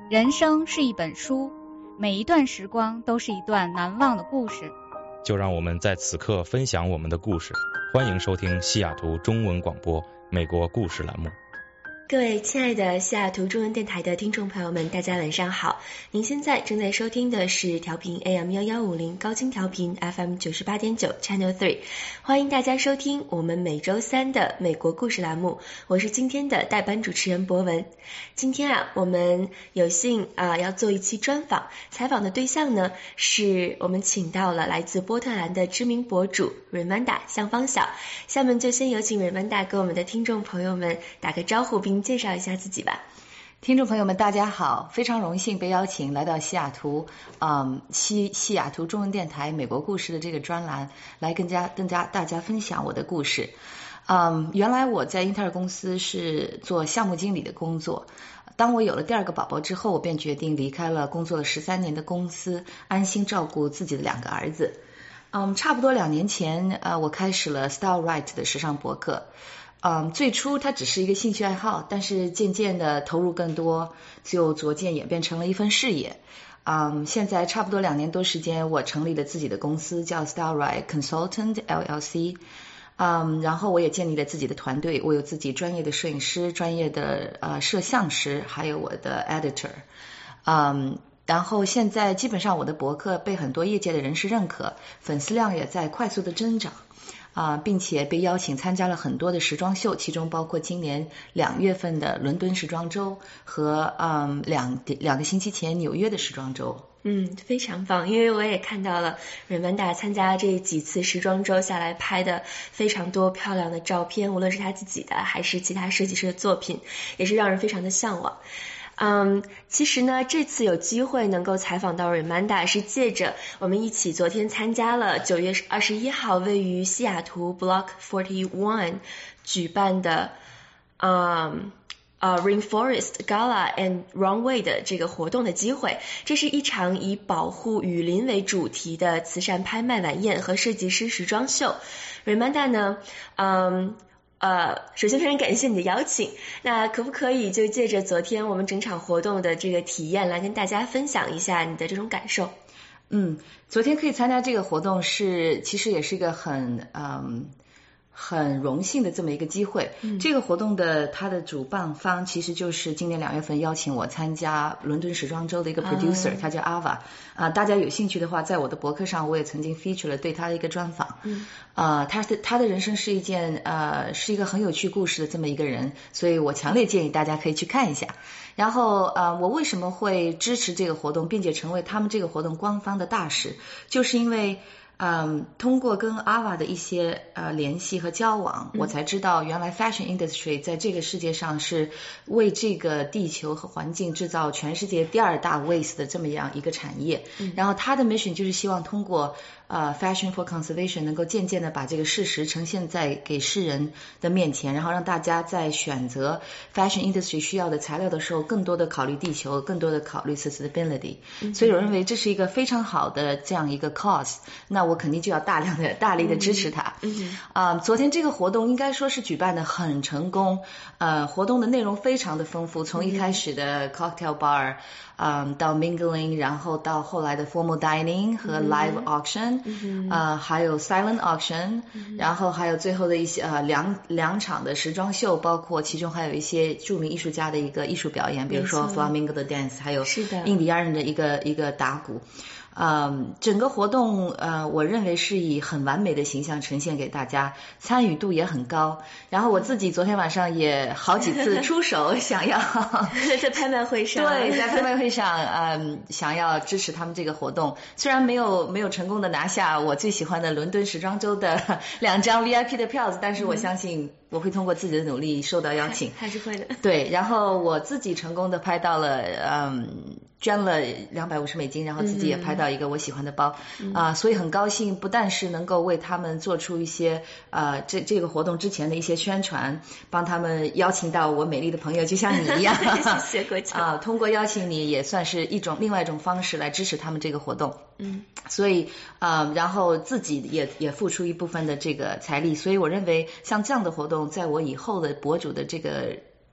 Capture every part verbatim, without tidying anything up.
人生是一本书，每一段时光都是一段难忘的故事。 就让我们在此刻分享我们的故事。欢迎收听西雅图中文广播美国故事栏目。 各位亲爱的西雅图中文电台的听众朋友们，大家晚上好。您现在正在收听的是调频 A M 一一五零 高清调频 F M 九十八点九 Channel 三，欢迎大家收听我们每周三的美国故事栏目。我是今天的代班主持人博文。今天啊，我们有幸啊要做一期专访，采访的对象呢是我们请到了来自波特兰的知名博主 Raymanda 向方晓。下面就先有请 Raymanda 给我们的听众朋友们打个招呼，并介绍一下自己吧。 听众朋友们大家好，非常荣幸被邀请来到西雅图嗯西西雅图中文电台美国故事的这个专栏，来跟家跟家大家分享我的故事。嗯原来我在英特尔公司是做项目经理的工作，当我有了第二个宝宝之后，我便决定离开了工作了十三年的公司，安心照顾自己的两个儿子。嗯差不多两年前呃我开始了 Style Right 的时尚博客。嗯，最初它只是一个兴趣爱好，但是渐渐的投入更多，就逐渐演变成了一份事业。嗯，现在差不多两年多时间，我成立了自己的公司，叫 Style Right Consultant L L C。嗯，然后我也建立了自己的团队，我有自己专业的摄影师、专业的呃摄像师，还有我的 editor。嗯。然后现在基本上我的博客被很多业界的人士认可，粉丝量也在快速的增长啊、呃，并且被邀请参加了很多的时装秀，其中包括今年两月份的伦敦时装周和嗯两两个星期前纽约的时装周。 嗯，非常棒，因为我也看到了Raymanda参加这几次时装周下来拍的非常多漂亮的照片，无论是他自己的还是其他设计师的作品，也是让人非常的向往。嗯，其实呢，这次有机会能够采访到 Raymanda 是借着我们一起昨天参加了九月二十一号位于西雅图 Block 四十一举办的嗯呃 Rainforest Gala and Runway 的这个活动的机会。这是一场以保护雨林为主题的慈善拍卖晚宴和设计师时装秀。Raymanda 呢，嗯呃，首先非常感谢你的邀请，那可不可以就借着昨天我们整场活动的这个体验来跟大家分享一下你的这种感受？ 嗯，昨天可以参加这个活动是其实也是一个很嗯很荣幸的这么一个机会。嗯、这个活动的它的主办方其实就是今年两月份邀请我参加伦敦时装周的一个 producer，、嗯、他叫 Ava 啊、呃，大家有兴趣的话，在我的博客上我也曾经 feature 了对他的一个专访。嗯，呃，他的他的人生是一件呃是一个很有趣故事的这么一个人，所以我强烈建议大家可以去看一下。然后呃，我为什么会支持这个活动，并且成为他们这个活动官方的大使，就是因为。嗯，通过跟 Ava 的一些呃联系和交往，我才知道原来 fashion industry 在这个世界上是为这个地球和环境制造全世界第二大 waste 的这么样一个产业。嗯、然后他的 mission 就是希望通过呃 fashion for conservation 能够渐渐的把这个事实呈现在给世人的面前，然后让大家在选择 fashion industry 需要的材料的时候，更多的考虑地球，更多的考虑 sustainability。嗯、所以我认为这是一个非常好的这样一个 cause。那我肯定就要大量的大力的支持他。嗯啊、呃，昨天这个活动应该说是举办的很成功，呃，活动的内容非常的丰富，从一开始的 cocktail bar， 嗯，到 mingling， 然后到后来的 formal dining 和 live auction， 嗯、呃，还有 silent auction，、嗯、然后还有最后的一些呃两两场的时装秀，包括其中还有一些著名艺术家的一个艺术表演，比如说 flamingo 的 dance， 还有印第安人的一个一个打鼓。嗯，整个活动呃，我认为是以很完美的形象呈现给大家，参与度也很高。然后我自己昨天晚上也好几次出手，想要在拍卖会上， 对，在拍卖会上，嗯，想要支持他们这个活动。虽然没有没有成功的拿下我最喜欢的伦敦时装周的两张 V I P 的票子，但是我相信我会通过自己的努力受到邀请， 还是会的。 对，然后我自己成功的拍到了，嗯。捐了两百五十美金，然后自己也拍到一个我喜欢的包啊、嗯呃，所以很高兴，不但是能够为他们做出一些呃这这个活动之前的一些宣传，帮他们邀请到我美丽的朋友，就像你一样， 谢谢国强啊，通过邀请你也算是一种另外一种方式来支持他们这个活动。嗯，所以啊、呃，然后自己也也付出一部分的这个财力，所以我认为像这样的活动，在我以后的博主的这个。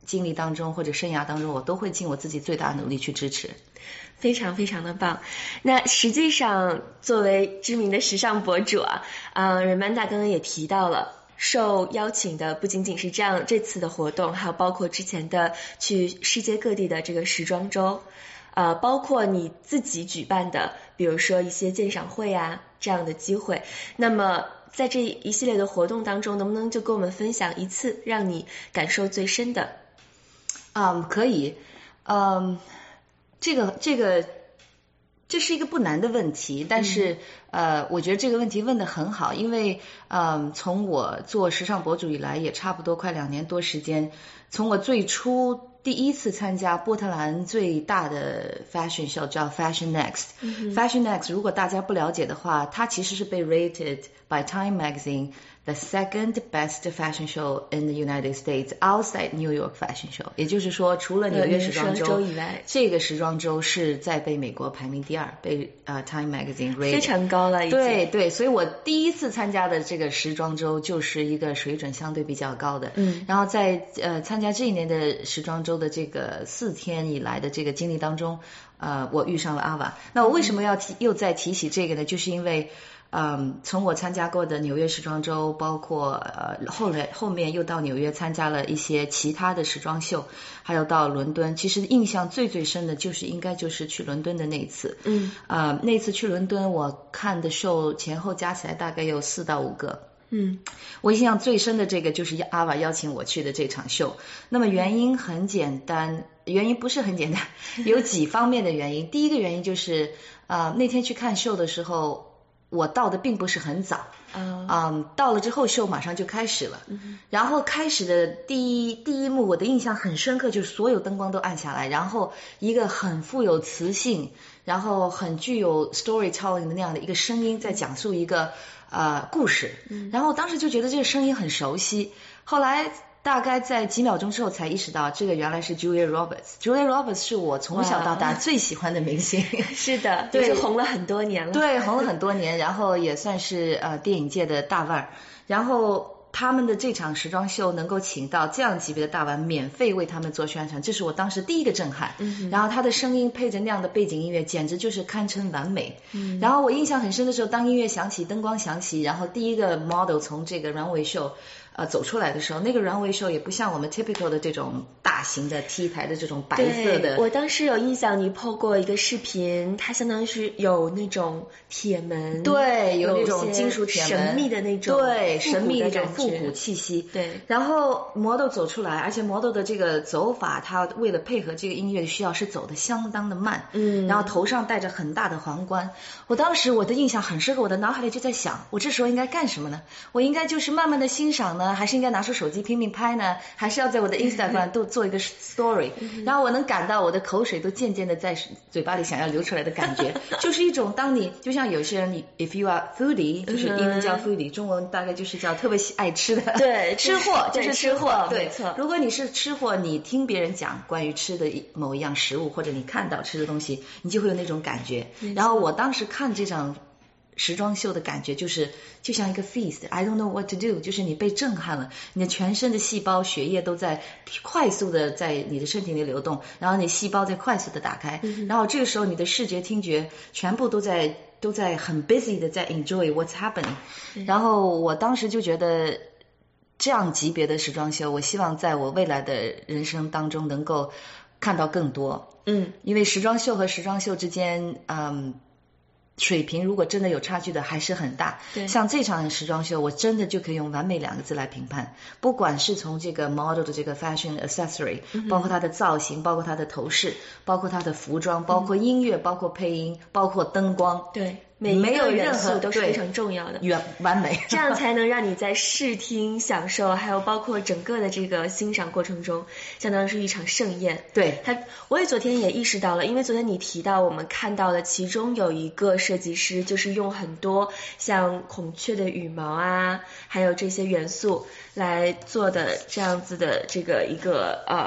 经历当中或者生涯当中，我都会尽我自己最大努力去支持。 非常非常的棒。那实际上作为知名的时尚博主啊，呃，Raymanda 刚刚也提到了，受邀请的不仅仅是这样这次的活动，还有包括之前的去世界各地的这个时装周，呃，包括你自己举办的，比如说一些鉴赏会啊这样的机会。那么在这一系列的活动当中，能不能就跟我们分享一次让你感受最深的？ 嗯，可以。嗯，这个这个这是一个不难的问题，但是、嗯、呃，我觉得这个问题问得很好，因为嗯，从我做时尚博主以来，也差不多快两年多时间，从我最初第一次参加波特兰最大的 fashion show 叫 Fashion Next、嗯、Fashion Next 如果大家不了解的话，它其实是被 rated by Time Magazine the second best fashion show in the United States outside New York Fashion Show， 也就是说除了纽约时装周以外，这个时装周是在被美国排名第二，被呃 Time Magazine rated 非常高了已经。 对对，所以我第一次参加的这个时装周就是一个水准相对比较高的。 嗯， 然后在呃参加这一年的时装周的这个四天以来的这个经历当中，呃，我遇上了阿瓦。那我为什么要提、嗯、又再提起这个呢？就是因为嗯，从我参加过的纽约时装周，包括呃后来后面又到纽约参加了一些其他的时装秀，还有到伦敦，其实印象最最深的就是应该就是去伦敦的那一次。 嗯， 呃，那次去伦敦我看的秀前后加起来大概有四到五个。 嗯， 我印象最深的这个就是阿瓦邀请我去的这场秀。那么原因很简单，原因不是很简单，有几方面的原因。第一个原因就是呃那天去看秀的时候，我到的并不是很早， 嗯， uh, 嗯，到了之后秀马上就开始了， 嗯， 然后开始的第一第一幕我的印象很深刻，就是所有灯光都暗下来，然后一个很富有磁性，然后很具有 storytelling 的那样的一个声音在讲述一个呃故事， 嗯， 然后当时就觉得这个声音很熟悉，后来大概在几秒钟之后才意识到，这个原来是 Julia Roberts。Julia Roberts 是我从小到大最喜欢的明星。 是的， 对， 也是红了很多年了。 对，红了很多年，然后也算是呃电影界的大腕儿。然后他们的这场时装秀能够请到这样级别的大腕，免费为他们做宣传，这是我当时第一个震撼。 嗯， 然后他的声音配着那样的背景音乐，简直就是堪称完美。 嗯， 然后我印象很深的时候，当音乐响起，灯光响起，然后第一个 model 从这个 runway show呃，走出来的时候，那个runway show也不像我们 typical 的这种大型的 T 台的这种白色的。 我当时有印象，你 po 过一个视频，它相当于是有那种铁门， 对，有那种金属铁门， 神秘的那种， 对，神秘的那种复古气息。 对， 然后 model 走出来，而且 model 的这个走法，他为了配合这个音乐的需要，是走的相当的慢。 嗯， 然后头上戴着很大的皇冠。我当时我的印象很深刻，我的脑海里就在想，我这时候应该干什么呢？我应该就是慢慢的欣赏呢，还是应该拿出手机拼命拍呢？还是要在我的 Instagram 都做一个 story？ 然后我能感到我的口水都渐渐的在嘴巴里想要流出来的感觉，就是一种当你就像有些人，你 if you are foodie， 就是英文叫 foodie， 中文大概就是叫特别爱吃的， 对， 吃货就是吃货， 对，没错。 如果你是吃货，你听别人讲关于吃的某一样食物，或者你看到吃的东西，你就会有那种感觉。然后我当时看这场时装秀的感觉就是就像一个 feast，I don't know what to do， 就是你被震撼了，你的全身的细胞血液都在快速的在你的身体里流动，然后你细胞在快速的打开， 嗯， 然后这个时候你的视觉听觉全部都在都在很 busy 的在 enjoy what's happening，嗯，然后我当时就觉得这样级别的时装秀，我希望在我未来的人生当中能够看到更多。 嗯， 因为时装秀和时装秀之间，嗯。水平如果真的有差距的还是很大， 对， 像这场时装秀我真的就可以用完美两个字来评判，不管是从这个 model 的这个 fashion accessory，嗯，包括它的造型，包括它的头饰，包括它的服装，包括音乐，嗯，包括配音，包括灯光， 对，每一个元素都是非常重要的， 完完美， 这样才能让你在视听享受，还有包括整个的这个欣赏过程中，相当于是一场盛宴。 对， 他，我也昨天也意识到了，因为昨天你提到我们看到的其中有一个设计师，就是用很多像孔雀的羽毛啊，还有这些元素来做的这样子的这个一个呃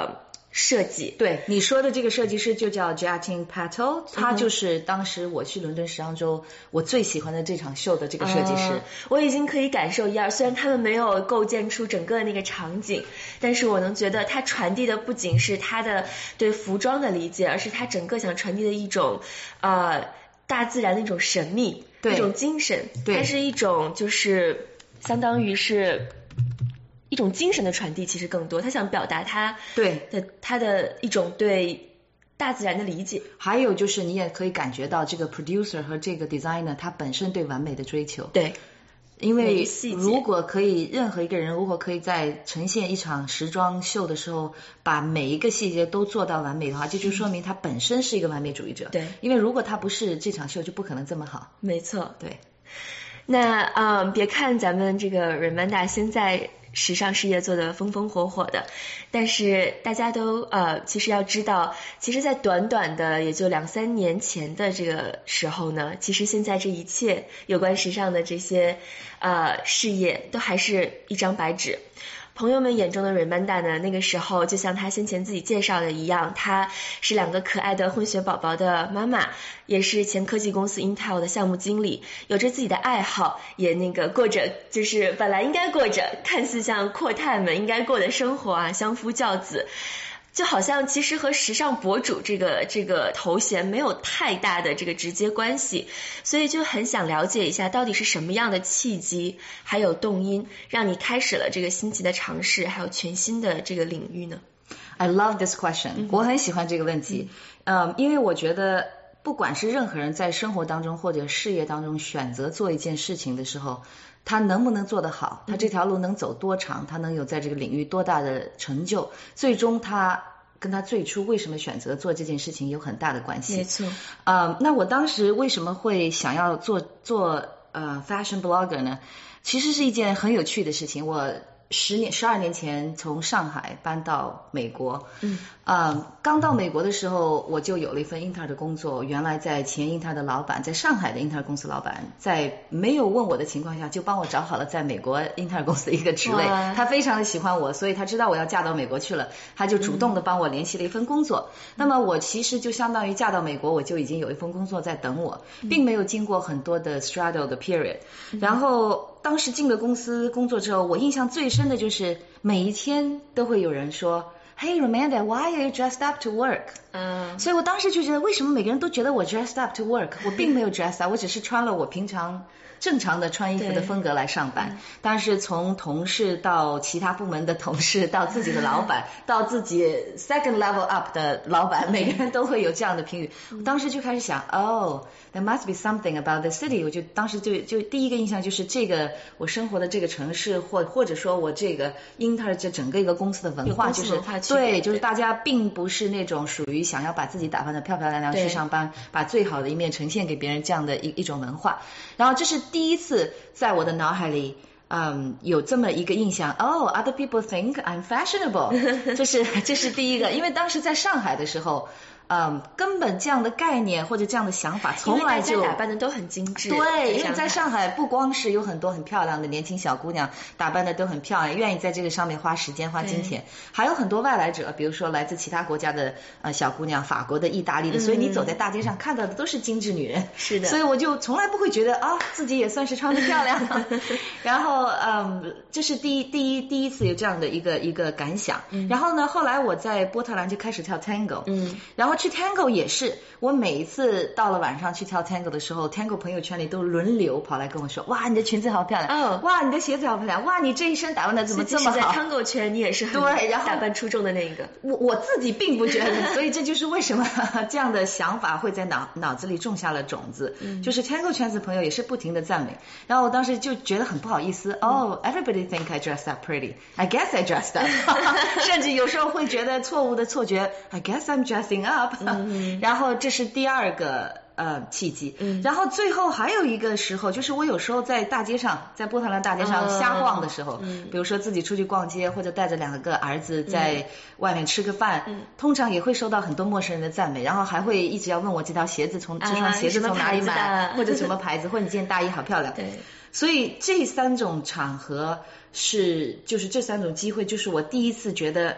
设计。 对，你说的这个设计师就叫 Jatin Patel， 他就是当时我去伦敦时装周我最喜欢的这场秀的这个设计师。 嗯、我已经可以感受一二，虽然他们没有构建出整个那个场景，但是我能觉得他传递的不仅是他的对服装的理解，而是他整个想传递的一种呃大自然的一种神秘，一种精神。它是一种就是相当于是一种精神的传递，其实更多他想表达他对的他的一种对大自然的理解。 还有就是你也可以感觉到这个 producer 和这个 designer 他本身对完美的追求。 对， 因为如果可以任何一个人如果可以在呈现一场时装秀的时候把每一个细节都做到完美的话，这就说明他本身是一个完美主义者。 对， 因为如果他不是，这场秀就不可能这么好。 没错。 对， 那嗯，别看咱们这个 Ramonda 现在时尚事业做得风风火火的，但是大家都呃，其实要知道，其实在短短的也就两三年前的这个时候呢，其实现在这一切有关时尚的这些呃事业都还是一张白纸。朋友们眼中的 Ramonda 呢，那个时候就像她先前自己介绍的一样，她是两个可爱的混血宝宝的妈妈，也是前科技公司 Intel 的项目经理，有着自己的爱好，也那个过着就是本来应该过着看似像阔太们应该过的生活啊，相夫教子。就好像其实和时尚博主这个这个头衔没有太大的这个直接关系，所以就很想了解一下到底是什么样的契机还有动因让你开始了这个新奇的尝试还有全新的这个领域呢？ I love this question、嗯、我很喜欢这个问题、嗯呃、因为我觉得不管是任何人在生活当中或者事业当中选择做一件事情的时候，他能不能做得好，他这条路能走多长，他能有在这个领域多大的成就，最终他跟他最初为什么选择做这件事情有很大的关系。 没错。 呃，那我当时为什么会想要做做呃 fashion blogger 呢？其实是一件很有趣的事情。我十年十二年前从上海搬到美国，嗯，呃，刚到美国的时候我就有了一份英特尔的工作，原来在前英特尔的老板，在上海的英特尔公司老板，在没有问我的情况下就帮我找好了在美国英特尔公司的一个职位，他非常的喜欢我，所以他知道我要嫁到美国去了，他就主动的帮我联系了一份工作、嗯、那么我其实就相当于嫁到美国，我就已经有一份工作在等我，并没有经过很多的 straddle 的 period、嗯、然后当时进了公司工作之后，我印象最深的就是每一天都会有人说 Hey Ramonda, why are you dressed up to work? 嗯，所以我当时就觉得为什么每个人都觉得我 dressed up to work， 我并没有 dressed up， 我只是穿了我平常正常的穿衣服的风格来上班，但是从同事到其他部门的同事到自己的老板到自己 second level up 的老板，每个人都会有这样的评语。我当时就开始想 Oh there must be something about the city， 我就当时就就第一个印象就是这个我生活的这个城市，或或者说我这个英特尔这整个一个公司的文化，就是对，就是大家并不是那种属于想要把自己打扮得漂漂亮亮去上班，把最好的一面呈现给别人这样的一一种文化。然后这是第一次在我的脑海里嗯，有这么一个印象，哦、oh, other people think I'm fashionable 这是这是第一个。因为当时在上海的时候嗯，根本这样的概念或者这样的想法从来就， 因为大家打扮的都很精致。 对，因为在上海不光是有很多很漂亮的年轻小姑娘打扮的都很漂亮，愿意在这个上面花时间花金钱，还有很多外来者，比如说来自其他国家的呃小姑娘，法国的、意大利的、嗯、所以你走在大街上看到的都是精致女人。 是的。 所以我就从来不会觉得啊、哦、自己也算是穿得漂亮然后嗯，这是第一第一第一次有这样的一个一个感想、嗯、然后呢后来我在波特兰就开始跳 Tango， 嗯，然后去 Tango 也是，我每一次到了晚上去跳 Tango 的时候， Tango 朋友圈里都轮流跑来跟我说，哇你的裙子好漂亮，哦，哇你的鞋子好漂亮，哇你这一身打扮的怎么这么好。 在 Tango 圈你也是很对，然后打扮出众的那一个。 我我自己并不觉得所以这就是为什么这样的想法会在脑脑子里种下了种子、嗯、就是 Tango 圈子朋友也是不停的赞美，然后我当时就觉得很不好意思、嗯、Oh everybody think I dressed up pretty I guess I dressed up 甚至有时候会觉得错误的错觉 I guess I'm dressing up、嗯、然后这是第二个呃契机、嗯、然后最后还有一个时候就是我有时候在大街上在波特兰大街上瞎逛的时候、嗯、比如说自己出去逛街或者带着两个儿子在外面吃个饭、嗯、通常也会收到很多陌生人的赞美，然后还会一直要问我这条鞋子从、啊、这双鞋子从哪里买或者什么牌子或者你这件大衣好漂亮。对，所以这三种场合是就是这三种机会就是我第一次觉得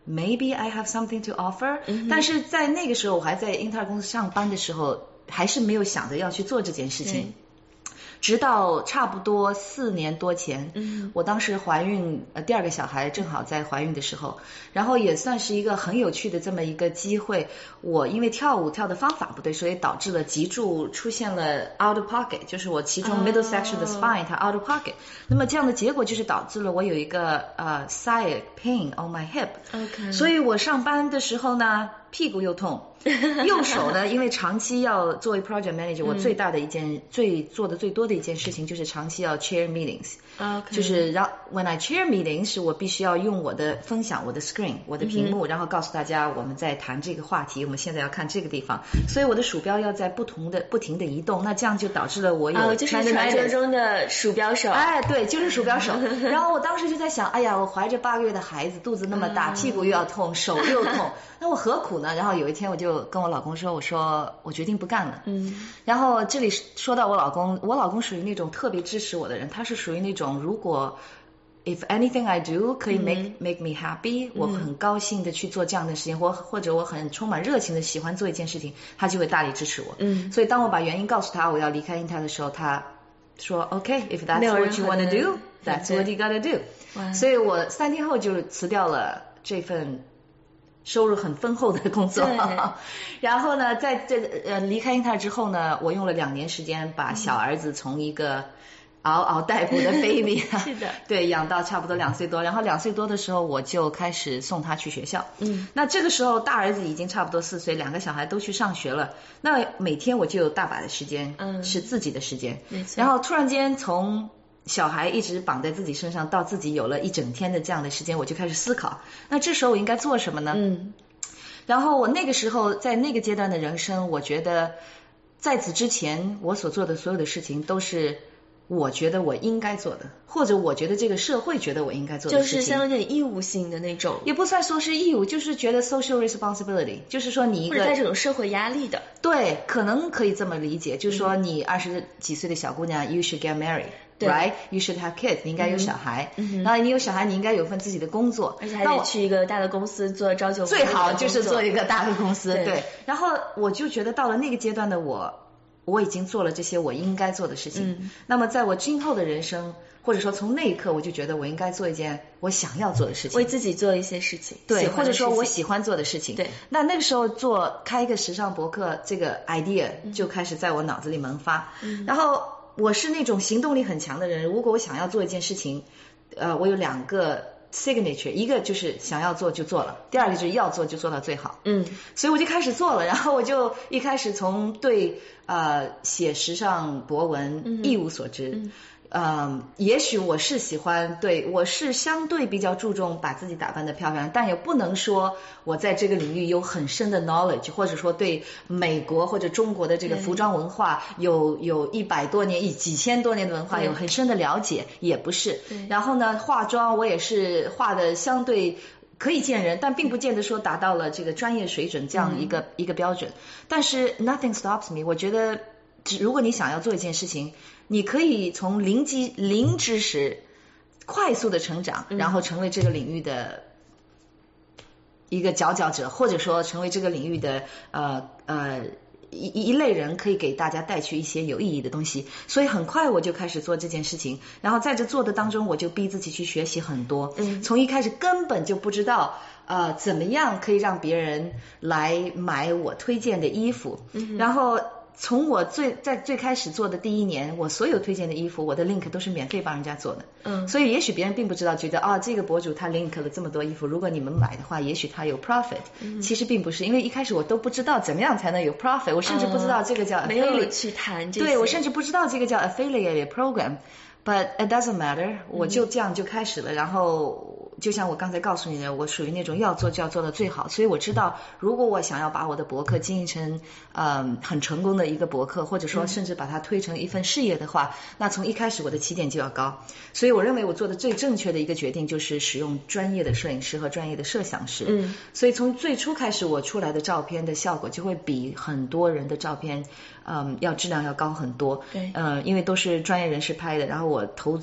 maybe I have something to offer、嗯、但是在那个时候我还在英特尔公司上班的时候还是没有想着要去做这件事情，直到差不多四年多前、嗯、我当时怀孕呃第二个小孩正好在怀孕的时候，然后也算是一个很有趣的这么一个机会，我因为跳舞跳的方法不对，所以导致了脊柱出现了 out of pocket， 就是我其中 middle section 的 spine、oh. 它 out of pocket， 那么这样的结果就是导致了我有一个呃 sciatic pain on my hip， 所以我上班的时候呢屁股又痛，右手呢因为长期要作为 project manager、嗯、我最大的一件最做的最多的一件事情就是长期要 chair meetings、okay. 就是让 when I chair meetings 是我必须要用我的分享我的 screen 我的屏幕、嗯、然后告诉大家我们在谈这个话题，我们现在要看这个地方，所以我的鼠标要在不同的不停的移动，那这样就导致了我有、 哦、就是传说中的鼠标手， 哎对，就是鼠标手然后我当时就在想，哎呀我怀着八个月的孩子，肚子那么大、嗯、屁股又要痛手又痛那我何苦呢，然后有一天我就跟我老公说，我说我决定不干了。嗯，然后这里说到我老公，我老公属于那种特别支持我的人，他是属于那种如果 if anything I do 可以 make、嗯、make me happy、嗯、我很高兴的去做这样的事情，或或者我很充满热情的喜欢做一件事情，他就会大力支持我。嗯，所以当我把原因告诉他我要离开英特尔的时候，他说 OK if that's what you want to do that's what you gotta do。 所以我三天后就辞掉了这份收入很丰厚的工作，然后呢在这呃离开英特尔之后呢，我用了两年时间把小儿子从一个嗷嗷待哺的 baby 是的对养到差不多两岁多，然后两岁多的时候我就开始送他去学校。嗯，那这个时候大儿子已经差不多四岁，两个小孩都去上学了，那每天我就有大把的时间、嗯、是自己的时间，没错。然后突然间从小孩一直绑在自己身上到自己有了一整天的这样的时间，我就开始思考那这时候我应该做什么呢？嗯，然后我那个时候在那个阶段的人生，我觉得在此之前我所做的所有的事情都是我觉得我应该做的，或者我觉得这个社会觉得我应该做的事情， 就是相当于义务性的那种， 也不算说是义务，就是觉得 social responsibility， 就是说你一个或者在这种社会压力的， 对，可能可以这么理解，就是说你二十几岁的小姑娘、嗯、you should get married，right? You should have kids， 你应该有小孩，嗯，然后你有小孩，你应该有份自己的工作， 而且还得去一个大的公司做朝九晚五， 最好就是做一个大的公司， 对, 对。然后我就觉得到了那个阶段的我，我已经做了这些我应该做的事情，嗯，那么在我今后的人生，或者说从那一刻，我就觉得我应该做一件我想要做的事情， 为自己做一些事情， 对，或者说我喜欢做的事情， 对。 那那个时候做开一个时尚博客这个 idea 就开始在我脑子里萌发，嗯，然后我是那种行动力很强的人，如果我想要做一件事情，呃，我有两个 signature， 一个就是想要做就做了，第二个就是要做就做到最好，嗯，所以我就开始做了，然后我就一开始从对呃写时尚博文、嗯、一无所知，嗯嗯，也许我是喜欢，对，我是相对比较注重把自己打扮得漂亮，但也不能说我在这个领域有很深的 knowledge， 或者说对美国或者中国的这个服装文化有有一百多年、一几千多年的文化有很深的了解，也不是。然后呢，化妆我也是化的相对可以见人，但并不见得说达到了这个专业水准这样一个、嗯、一个标准。但是 nothing stops me， 我觉得如果你想要做一件事情，你可以从零基零知识快速的成长，然后成为这个领域的一个佼佼者，或者说成为这个领域的呃呃一一类人，可以给大家带去一些有意义的东西。所以很快我就开始做这件事情，然后在这做的当中，我就逼自己去学习很多。嗯，从一开始根本就不知道呃怎么样可以让别人来买我推荐的衣服，嗯，然后从我最在最开始做的第一年，我所有推荐的衣服，我的 link 都是免费帮人家做的。嗯，所以也许别人并不知道，觉得啊这个博主他 link 了这么多衣服，如果你们买的话，也许他有 profit。嗯，其实并不是，因为一开始我都不知道怎么样才能有 profit， 我甚至不知道这个叫 affiliate，、嗯、 没有去谈这些， 对，我甚至不知道这个叫 affiliate program。But it doesn't matter， 我就这样就开始了，嗯，然后就像我刚才告诉你的，我属于那种要做就要做到最好，所以我知道如果我想要把我的博客经营成嗯很成功的一个博客，或者说甚至把它推成一份事业的话，嗯，那从一开始我的起点就要高，所以我认为我做的最正确的一个决定就是使用专业的摄影师和专业的摄像师。嗯，所以从最初开始我出来的照片的效果就会比很多人的照片嗯要质量要高很多。对，嗯，因为都是专业人士拍的，然后我投资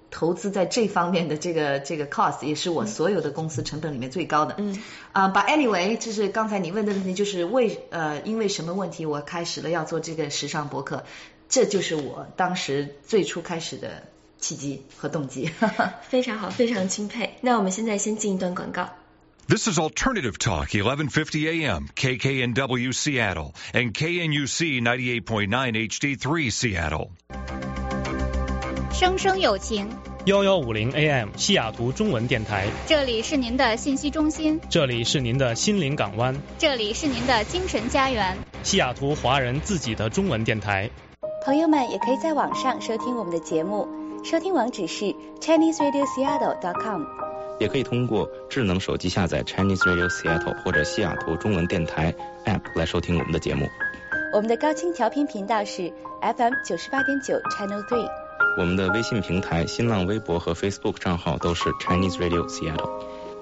投资在这方面的这个这个 cost 也是我所有的公司成本里面最高的。 嗯啊、uh, ，But anyway， 就是刚才你问的问题，就是为呃因为什么问题我开始了要做这个时尚博客，这就是我当时最初开始的契机和动机。 非常好，非常钦佩。那我们现在先进一段广告。 This is Alternative Talk, eleven fifty A M, K K N W Seattle, and K N U C ninety-eight point nine H D three Seattle. 生生有情， 一一五零 A M 西雅图中文电台， 这里是您的信息中心， 这里是您的心灵港湾， 这里是您的精神家园， 西雅图华人自己的中文电台。 朋友们也可以在网上收听我们的节目，收听网址是 Chinese Radio Seattle dot com， 也可以通过智能手机下载 Chinese Radio Seattle 或者西雅图中文电台 App 来收听我们的节目。 我们的高清调频频道是 F M 九十八点九 Channel three。 我们的微信平台、新浪微博和 Facebook 账号都是 Chinese Radio Seattle。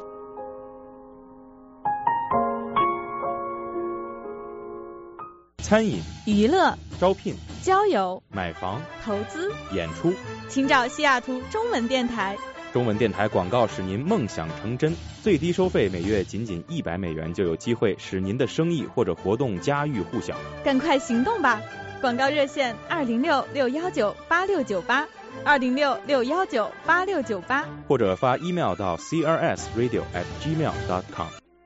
餐饮、 娱乐、 招聘、 交友、 买房、 投资、 演出， 请找西雅图中文电台。 中文电台广告使您梦想成真，最低收费每月仅仅一百美元，就有机会使您的生意或者活动家喻户晓。 赶快行动吧！广告热线二零六六幺九八六九八，二零六六幺九八六九八， 或者发 email 到 c r s radio at gmail dot com。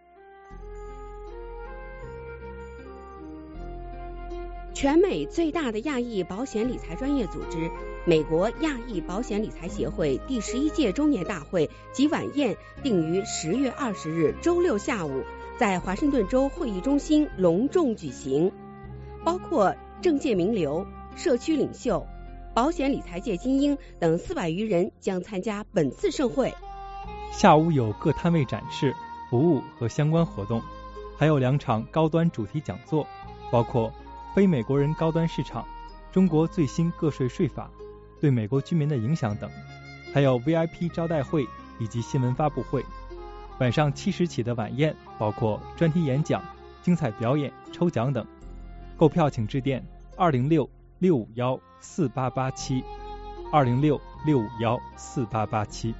全美最大的亚裔保险理财专业组织美国亚裔保险理财协会第十一届周年大会及晚宴定于十月二十日周六下午在华盛顿州会议中心隆重举行，包括政界名流、社区领袖、保险理财界精英等四百余人将参加本次盛会。 下午有各摊位展示、服务和相关活动，还有两场高端主题讲座，包括非美国人高端市场、中国最新个税税法对美国居民的影响等，还有 V I P 招待会以及新闻发布会。晚上七时起的晚宴包括专题演讲、精彩表演、抽奖等。购票请致电二零六六五幺四八八七，二零六六五幺四八八七。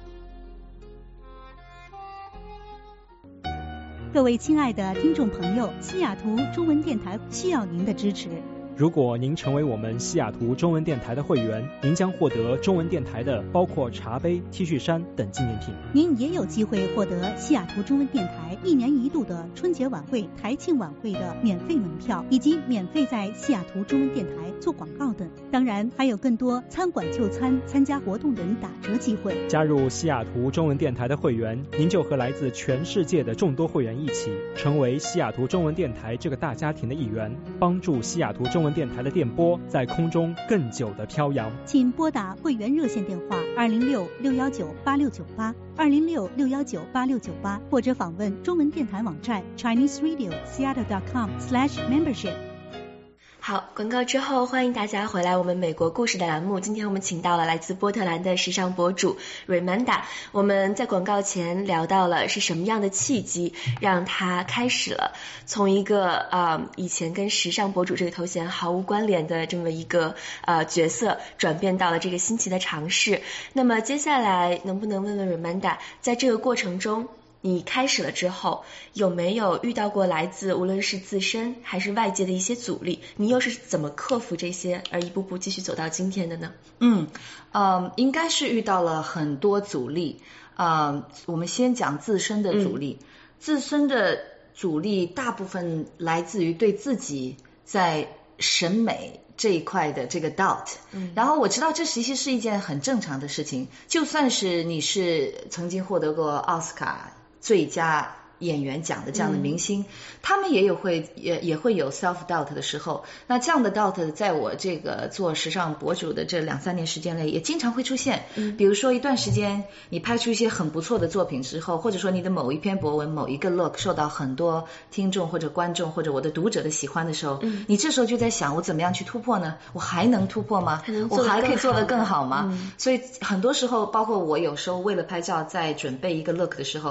各位亲爱的听众朋友，西雅图中文电台需要您的支持。 如果您成为我们西雅图中文电台的会员，您将获得中文电台的包括茶杯、T 恤衫等纪念品。 您也有机会获得西雅图中文电台一年一度的春节晚会、台庆晚会的免费门票，以及免费在西雅图中文电台做广告等。当然，还有更多餐馆就餐、参加活动等打折机会。 加入西雅图中文电台的会员，您就和来自全世界的众多会员一起，成为西雅图中文电台这个大家庭的一员，帮助西雅图中文电台的电波在空中更久的飘扬。 请拨打会员热线电话二零六六幺九八六九八，二零六六幺九八六九八，或者访问中文电台网站 Chinese Radio Seattle dot com slash membership。 好，广告之后欢迎大家回来我们美国故事的栏目。今天我们请到了来自波特兰的时尚博主 Raymanda。我们在广告前聊到了是什么样的契机让他开始了从一个呃以前跟时尚博主这个头衔毫无关联的这么一个呃角色，转变到了这个新奇的尝试。那么接下来能不能问问 Raymanda， 在这个过程中你开始了之后，有没有遇到过来自无论是自身还是外界的一些阻力？你又是怎么克服这些，而一步步继续走到今天的呢？ 嗯，呃，应该是遇到了很多阻力。呃，我们先讲自身的阻力。嗯、自身的阻力大部分来自于对自己在审美这一块的这个 doubt，嗯，然后我知道这其实是一件很正常的事情，就算是你是曾经获得过奥斯卡最佳演员奖的这样的明星，嗯、他们也有会也也会有 self doubt 的时候。那这样的 doubt 在我这个做时尚博主的这两三年时间内也经常会出现。嗯，比如说一段时间你拍出一些很不错的作品之后，或者说你的某一篇博文、某一个 look 受到很多听众或者观众或者我的读者的喜欢的时候，嗯，你这时候就在想，我怎么样去突破呢？我还能突破吗？我还可以做得更好吗？嗯、所以很多时候，包括我有时候为了拍照在准备一个 look 的时候，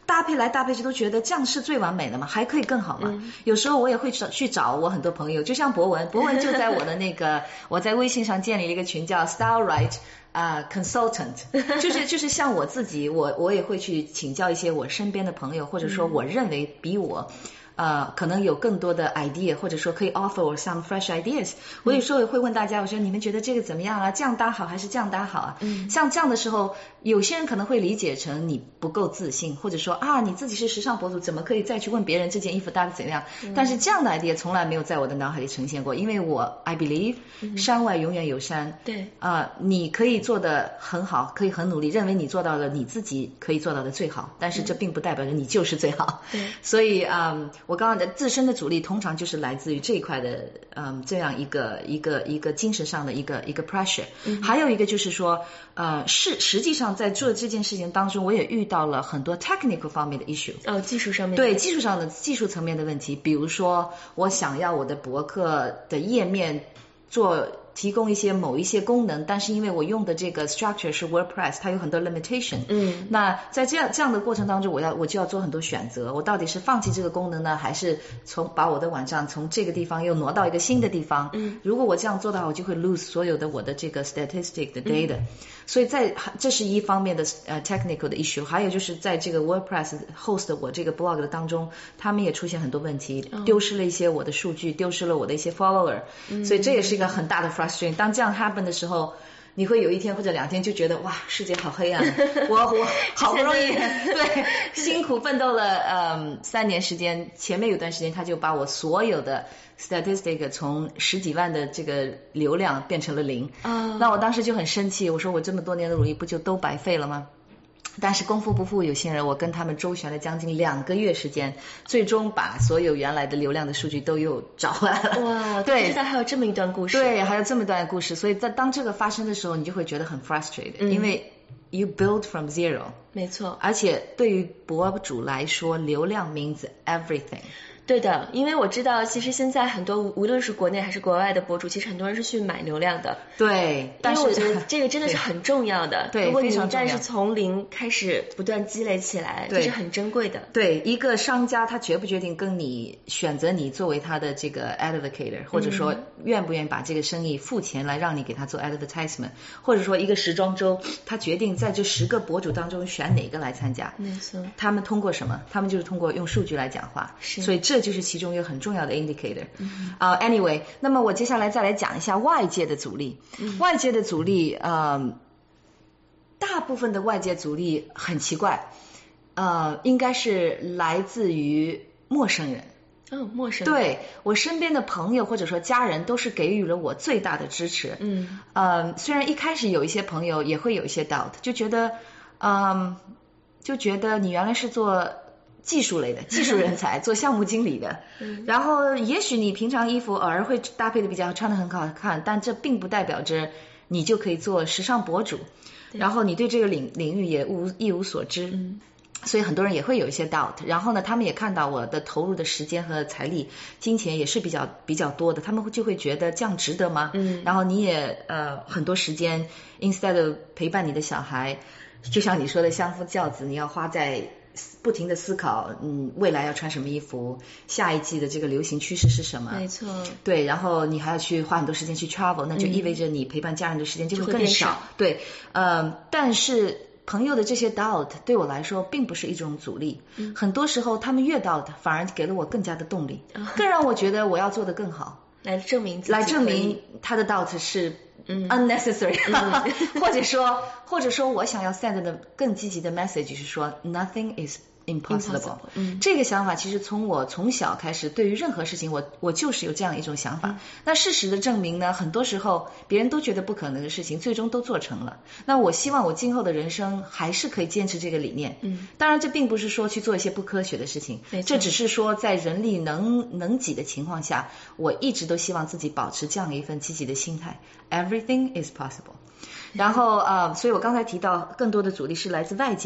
搭配来搭配去都觉得这样是最完美的嘛，还可以更好嘛。嗯、有时候我也会找去找我很多朋友，就像博文，博文就在我的那个我在微信上建立了一个群叫 Style Right 啊、uh, Consultant， 就是就是像我自己，我我也会去请教一些我身边的朋友，或者说我认为比我。呃，可能有更多的 idea， 或者说可以 offer 我 some fresh ideas。我有时候也会问大家，我说你们觉得这个怎么样啊？这样搭好还是这样搭好啊？嗯，像这样的时候，有些人可能会理解成你不够自信，或者说啊，你自己是时尚博主，怎么可以再去问别人这件衣服搭的怎么样？嗯、但是这样的 idea 从来没有在我的脑海里呈现过，因为我 I believe、嗯、山外永远有山。对，啊、呃，你可以做得很好，可以很努力，认为你做到了你自己可以做到的最好，但是这并不代表着你就是最好。对，所以啊。嗯我刚刚的自身的阻力通常就是来自于这一块的，嗯，这样一个一个一个精神上的一个一个 pressure。嗯、还有一个就是说，呃，是实际上在做这件事情当中，我也遇到了很多 technical 方面的 issue。哦，技术上面。对，技术上的技术层面的问题，比如说我想要我的博客的页面做。提供一些某一些功能，但是因为我用的这个 structure 是 WordPress， 它有很多 limitation。嗯，那在这样这样的过程当中，我要我就要做很多选择，我到底是放弃这个功能呢，还是从把我的网站从这个地方又挪到一个新的地方？嗯，如果我这样做的话，我就会 lose 所有的我的这个 statistic 的 data。嗯、所以在这是一方面的呃 technical 的 issue， 还有就是在这个 WordPress host 我这个 blog 的当中，他们也出现很多问题，哦、丢失了一些我的数据，丢失了我的一些 follower，嗯、所以这也是一个很大的 frustration。当这样 happen 的时候，你会有一天或者两天就觉得哇，世界好黑暗，我我好不容易对辛苦奋斗了嗯三年时间，前面有段时间他就把我所有的 statistic 从十几万的这个流量变成了零，哦、那我当时就很生气，我说我这么多年的努力不就都白费了吗？但是功夫不负有心人，我跟他们周旋了将近两个月时间，最终把所有原来的流量的数据都又找回来了。哇，对，还有这么一段故事。对，还有这么一段故事，所以在当这个发生的时候，你就会觉得很 frustrated，嗯、因为 you build from zero。没错。而且对于博主来说，流量 means everything。对的，因为我知道其实现在很多无论是国内还是国外的博主，其实很多人是去买流量的。对，但是因为我觉得这个真的是很重要的。对，如果你一旦是从零开始不断积累起来，这是很珍贵的。对，一个商家他决不决定跟你选择你作为他的这个 advocator， 或者说愿不愿意把这个生意付钱来让你给他做 advertisement， 或者说一个时装周他决定在这十个博主当中选哪个来参加。没错。他们通过什么？他们就是通过用数据来讲话。是。所以这这就是其中一个很重要的 indicator。嗯。啊、uh, ，anyway， 那么我接下来再来讲一下外界的阻力。嗯、外界的阻力，呃，大部分的外界阻力很奇怪，呃，应该是来自于陌生人。哦，陌生人。对，我身边的朋友或者说家人都是给予了我最大的支持。嗯。呃，虽然一开始有一些朋友也会有一些 doubt， 就觉得，嗯、呃，就觉得你原来是做技术类的技术人才，做项目经理的，嗯、然后也许你平常衣服偶尔会搭配的比较穿得很好看，但这并不代表着你就可以做时尚博主，然后你对这个领领域也无一无所知。嗯，所以很多人也会有一些 doubt， 然后呢，他们也看到我的投入的时间和财力、金钱也是比较比较多的，他们就会觉得这样值得吗？嗯，然后你也呃很多时间 instead of 陪伴你的小孩，就像你说的相夫教子，你要花在不停的思考，嗯，未来要穿什么衣服，下一季的这个流行趋势是什么？没错。对，然后你还要去花很多时间去 travel， 那就意味着你陪伴家人的时间就会更少。嗯、对，呃，但是朋友的这些 doubt 对我来说并不是一种阻力，嗯、很多时候他们越 doubt 反而给了我更加的动力，哦、更让我觉得我要做得更好，来证明自己，来证明他的 doubt 是嗯 unnecessary，嗯、或者说或者说我想要 send 的更积极的 message 是说 nothing is impossible。嗯，这个想法其实从我从小开始，对于任何事情我我就是有这样一种想法。嗯、那事实的证明呢，很多时候别人都觉得不可能的事情，最终都做成了。那我希望我今后的人生还是可以坚持这个理念。嗯，当然这并不是说去做一些不科学的事情，这只是说在人力能能及的情况下，我一直都希望自己保持这样一份积极的心态。Everything is possible。然后呃，所以我刚才提到更多的阻力是来自外界。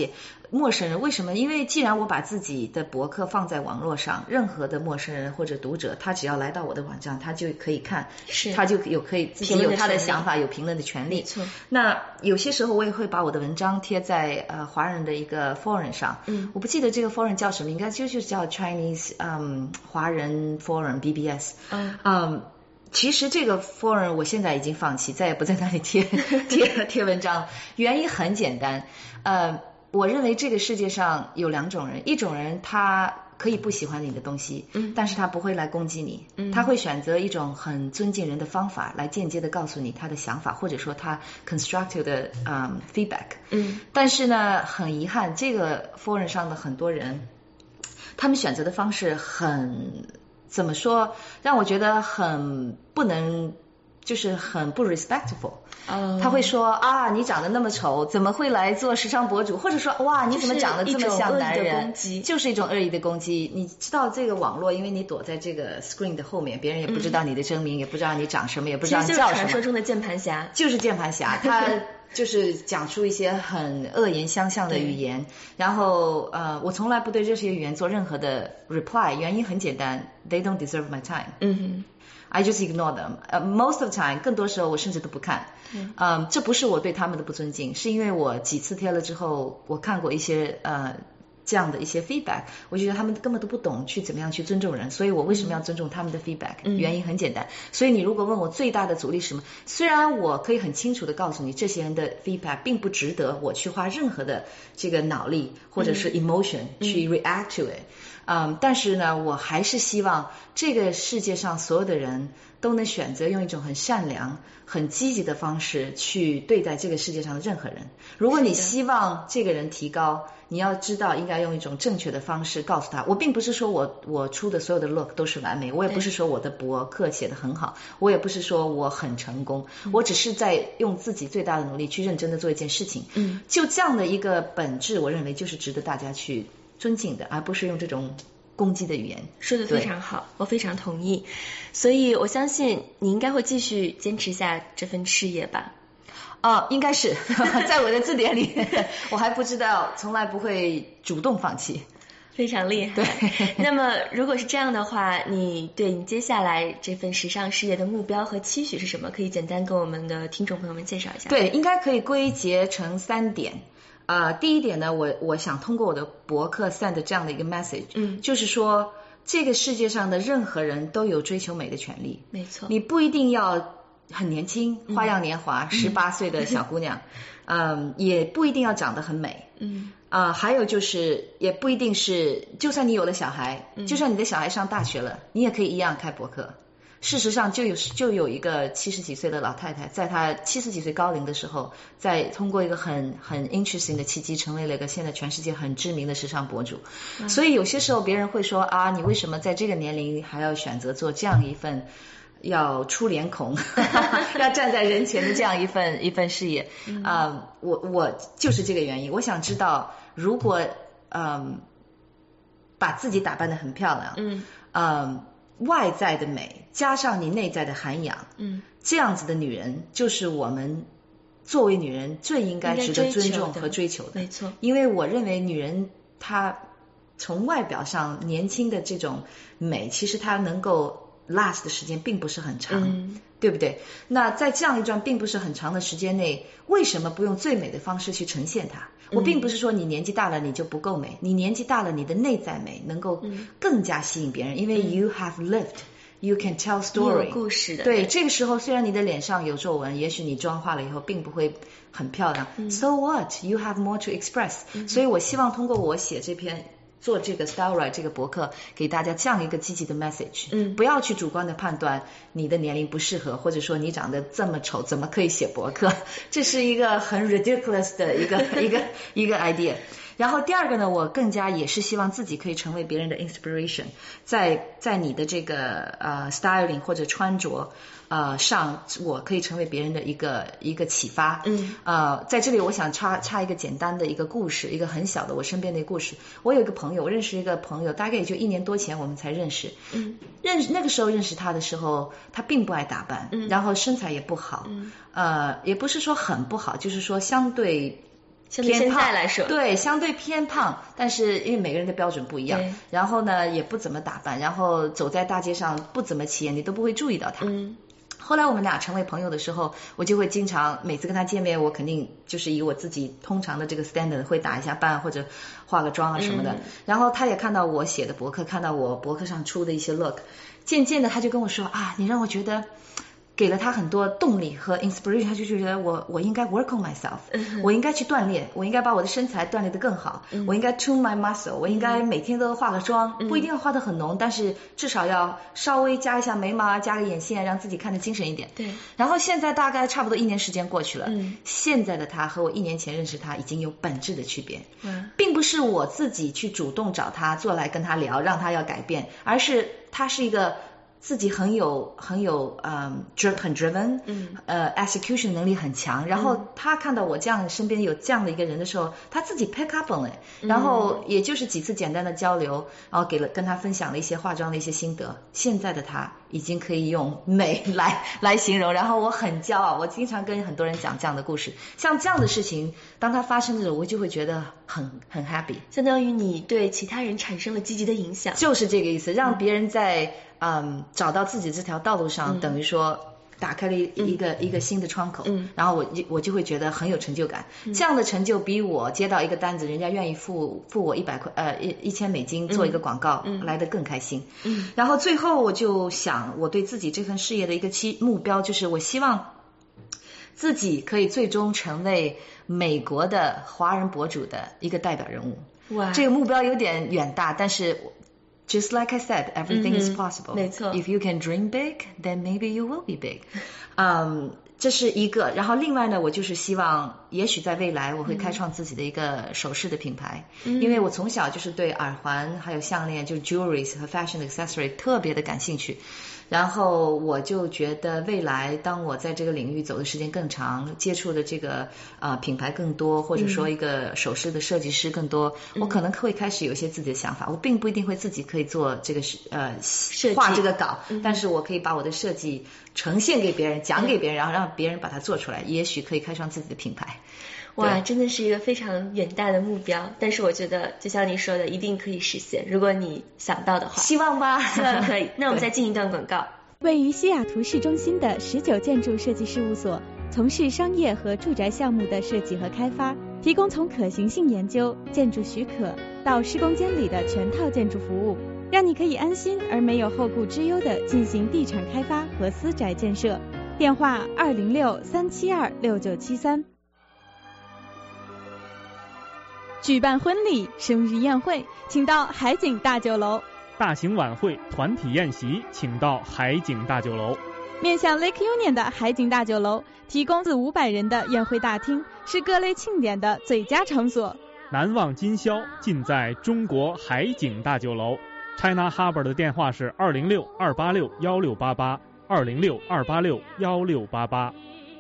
陌生人，为什么？因为既然我把自己的博客放在网络上，任何的陌生人或者读者，他只要来到我的网站，他就可以看， 是他就有可以自己有他的想法，有评论的权利。 没错。 那有些时候我也会把我的文章贴在呃华人的一个 forum 上， 嗯， 我不记得这个 forum 叫什么，应该就是叫 Chinese 嗯华人 forum B B S， 嗯嗯。其实这个 forum 我现在已经放弃，再也不在那里贴贴贴文章。原因很简单，呃，我认为这个世界上有两种人，一种人他可以不喜欢你的东西， 嗯， 但是他不会来攻击你， 嗯， 他会选择一种很尊敬人的方法来间接的告诉你他的想法，或者说他 constructive 的嗯 feedback， 嗯， 但是呢，很遗憾，这个 forum 上的很多人，他们选择的方式很。怎么说让我觉得很不能，就是很不 respectful。 哦， 他会说啊，你长得那么丑，怎么会来做时尚博主？或者说哇，你怎么长得这么像男人？就是一种恶意的攻击。你知道这个网络，因为你躲在这个 screen 的后面，别人也不知道你的真名，嗯、也不知道你长什么，也不知道你叫什么。 其实就是传说中的键盘侠， 就是键盘侠，他就是讲出一些很恶言相向的语言。然后呃，我从来不对这些语言做任何的 reply， 原因很简单 ，they don't deserve my time。 嗯哼。 I just ignore them. Uh, most of the time， 更多时候我甚至都不看。 嗯， um, 这不是我对他们的不尊敬，是因为我几次贴了之后，我看过一些呃这样的一些 feedback， 我觉得他们根本都不懂去怎么样去尊重人，所以我为什么要尊重他们的 feedback？、嗯、原因很简单。所以你如果问我最大的阻力是什么，虽然我可以很清楚的告诉你，这些人的 feedback 并不值得我去花任何的这个脑力或者是 emotion、嗯、去 react to it。嗯，但是呢，我还是希望这个世界上所有的人都能选择用一种很善良、很积极的方式去对待这个世界上的任何人。如果你希望这个人提高，你要知道应该用一种正确的方式告诉他。我并不是说我我出的所有的 look 都是完美，我也不是说我的博客写得很好，我也不是说我很成功，嗯、我只是在用自己最大的努力去认真的做一件事情。 嗯， 就这样的一个本质，我认为就是值得大家去尊敬的，而不是用这种攻击的语言。 说得非常好，我非常同意。所以我相信你应该会继续坚持下这份事业吧？ 哦，应该是在我的字典里我还不知道，从来不会主动放弃。 非常厉害。 对。 那么如果是这样的话，你对你接下来这份时尚事业的目标和期许是什么？可以简单跟我们的听众朋友们介绍一下。 对，应该可以归结成三点。呃，第一点呢，我我想通过我的博客 send 这样的一个 message， 嗯， 就是说这个世界上的任何人都有追求美的权利。 没错。 你不一定要很年轻，花样年华，十八岁的小姑娘，嗯，也不一定要长得很美， 嗯， 啊、呃，还有就是也不一定是，就算你有了小孩， 嗯、 就算你的小孩上大学了，你也可以一样开博客。事实上就有就有一个七十几岁的老太太，在她七十几岁高龄的时候，在通过一个很很 interesting 的契机，成为了一个现在全世界很知名的时尚博主。嗯、所以有些时候别人会说啊，你为什么在这个年龄还要选择做这样一份要出脸孔要站在人前的这样一份一份事业？ 嗯、 呃，我我就是这个原因。我想知道，如果嗯把自己打扮得很漂亮， 嗯嗯。外在的美加上你内在的涵养， 嗯， 这样子的女人就是我们作为女人最应该值得尊重和追求的。 没错， 因为我认为女人她从外表上年轻的这种美，其实她能够 last 的时间并不是很长， 嗯， 对不对？那在这样一段并不是很长的时间内，为什么不用最美的方式去呈现它？我并不是说你年纪大了你就不够美，你年纪大了你的内在美能够更加吸引别人，因为 you have lived, you can tell story， 有故事的。 对，这个时候虽然你的脸上有皱纹，也许你妆化了以后并不会很漂亮， 嗯、 so what? You have more to express，嗯、所以我希望通过我写这篇做这个 Style Right 这个博客，给大家这样一个积极的 message， 嗯， 不要去主观的判断你的年龄不适合，或者说你长得这么丑，怎么可以写博客？这是一个很 ridiculous 的一个一个一个 idea。然后第二个呢，我更加也是希望自己可以成为别人的 inspiration， 在在你的这个呃 styling 或者穿着呃上，我可以成为别人的一个一个启发。 嗯， 呃，在这里我想插插一个简单的一个故事，一个很小的我身边的故事。我有一个朋友，我认识一个朋友，大概也就一年多前我们才认识。 嗯， 认识那个时候认识他的时候，他并不爱打扮， 嗯， 然后身材也不好， 嗯， 呃，也不是说很不好，就是说相对。 相对现在来说， 对，相对偏胖，但是因为每个人的标准不一样，然后呢也不怎么打扮，然后走在大街上不怎么起眼，你都不会注意到他。 嗯。 后来我们俩成为朋友的时候，我就会经常每次跟他见面，我肯定就是以我自己通常的这个 standard 会打一下扮或者化个妆啊什么的、嗯、然后他也看到我写的博客，看到我博客上出的一些 look， 渐渐的他就跟我说啊，你让我觉得给了他很多动力和 inspiration， 他就觉得我我应该 work on myself、嗯、我应该去锻炼，我应该把我的身材锻炼得更好、嗯、我应该 tune my muscle， 我应该每天都化个妆、嗯、不一定要化得很浓，但是至少要稍微加一下眉毛，加个眼线，让自己看得精神一点。 对。 然后现在大概差不多一年时间过去了、嗯、现在的他和我一年前认识他已经有本质的区别、嗯、并不是我自己去主动找他坐来跟他聊让他要改变，而是他是一个自己很有很有嗯、um, 很 driven， 嗯，呃 execution 能力很强，然后他看到我这样身边有这样的一个人的时候，他自己 pick up on it， 然后也就是几次简单的交流，然后给了跟他分享了一些化妆的一些心得。现在的他已经可以用美来来形容，然后我很骄傲，我经常跟很多人讲这样的故事。像这样的事情，当它发生的时候，我就会觉得很很 happy， 相当于你对其他人产生了积极的影响， 就是这个意思，让别人在嗯，找到自己这条道路上、嗯、等于说打开了一、嗯、一个一个新的窗口、嗯、然后我我就会觉得很有成就感、嗯、这样的成就比我接到一个单子人家愿意付付我一百块呃一一千美金做一个广告、嗯、来得更开心、嗯、然后最后我就想我对自己这份事业的一个期目标就是我希望自己可以最终成为美国的华人博主的一个代表人物。 哇， 这个目标有点远大，但是Just like I said, everything、嗯、is possible. 没错。 If you can dream big, then maybe you will be big. 嗯，这是一个。然后另外呢，我就是希望，也许在未来我会开创自己的一个首饰的品牌，嗯、因为我从小就是对耳环还有项链，就是 jewelries 和 fashion accessory 特别的感兴趣。然后我就觉得未来当我在这个领域走的时间更长，接触的这个呃品牌更多，或者说一个首饰的设计师更多、嗯、我可能会开始有一些自己的想法。我并不一定会自己可以做这个呃画这个稿、嗯、但是我可以把我的设计呈现给别人，讲给别人、嗯、然后让别人把它做出来，也许可以开创自己的品牌。 哇，真的是一个非常远大的目标，但是我觉得就像你说的一定可以实现，如果你想到的话。 希望吧， 希望可以。那我们再进一段广告。 位于西雅图市中心的十九建筑设计事务所，从事商业和住宅项目的设计和开发，提供从可行性研究、建筑许可到施工监理的全套建筑服务，让你可以安心而没有后顾之忧地进行地产开发和私宅建设。电话二零六三七二六九七三。举办婚礼、生日宴会，请到海景大酒楼。 大型晚会、团体宴席，请到海景大酒楼。 面向 Lake Union 的海景大酒楼，提供四五百人的宴会大厅，是各类庆典的最佳场所。 难忘今宵，尽在中国海景大酒楼。China Harbor 的电话是二零六二八六幺六八八，二零六二八六幺六八八。